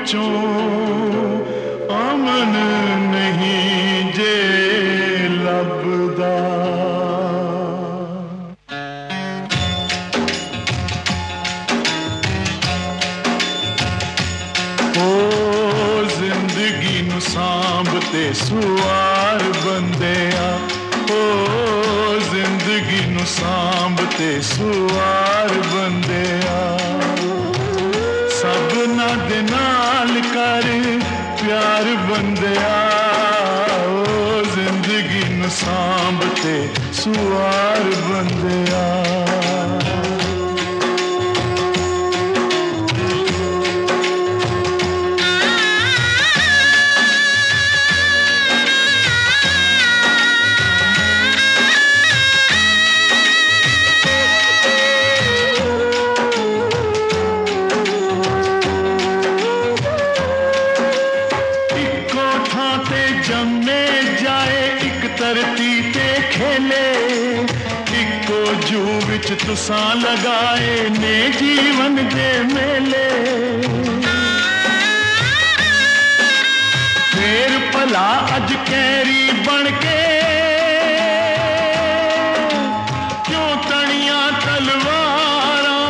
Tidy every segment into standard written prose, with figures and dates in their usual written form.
विचों अमन नहीं जे लभदा। जिंदगी नू सांभते सुवार बंदिया, ओ जिंदगी नू सांभते सुवार बंदिया। सबना दे नाल कर प्यार बंदिया, ओ जिंदगी नू सांभते सुवार बंदिया। जम्मे जाए एक धरती ते खेले, इको जू विच तुसां लगाए ने जीवन दे मेले। फेर भला अज कैरी बन के क्यों तनिया तलवारां,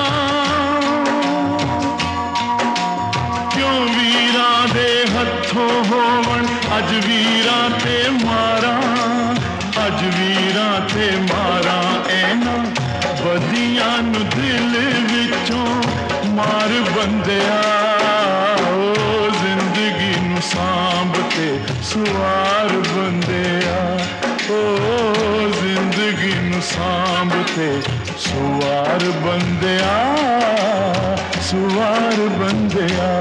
क्यों वीरां दे हत्थों होवन अज वीरां ते मारा, अज वीरां ते मारा। ऐना बदियां नू दिल विचों मार बंदिया, ओ जिंदगी नू सांभते सुवार बंदिया, ओ जिंदगी नू सांभते सुवार बंदिया, सुवार बंदिया।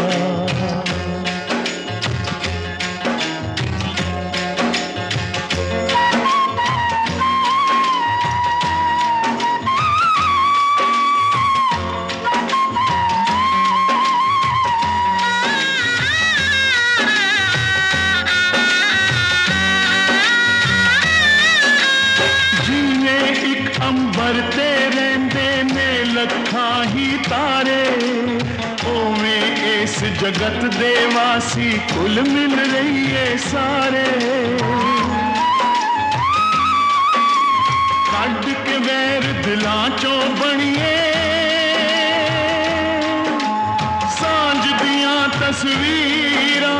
अंबर ते रहिंदे ने लखां ही तारे, ओवें इस जगत दे वासी कुल मिल रहीए सारे। कड के वैर दिलां चों बणीए सांझ दियां तस्वीरां,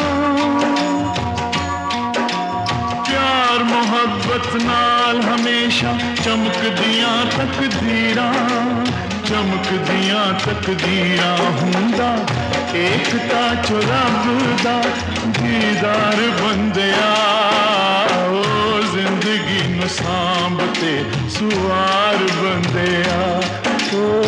प्यार मोहब्बत नाल हमेशा चमकदियां तकदीरां, चमकदियां तकदीरां। हुंदा एकता च रब दा दीदार बंदिया, ओ जिंदगी नू सांभते सुवार बंदिया, ओ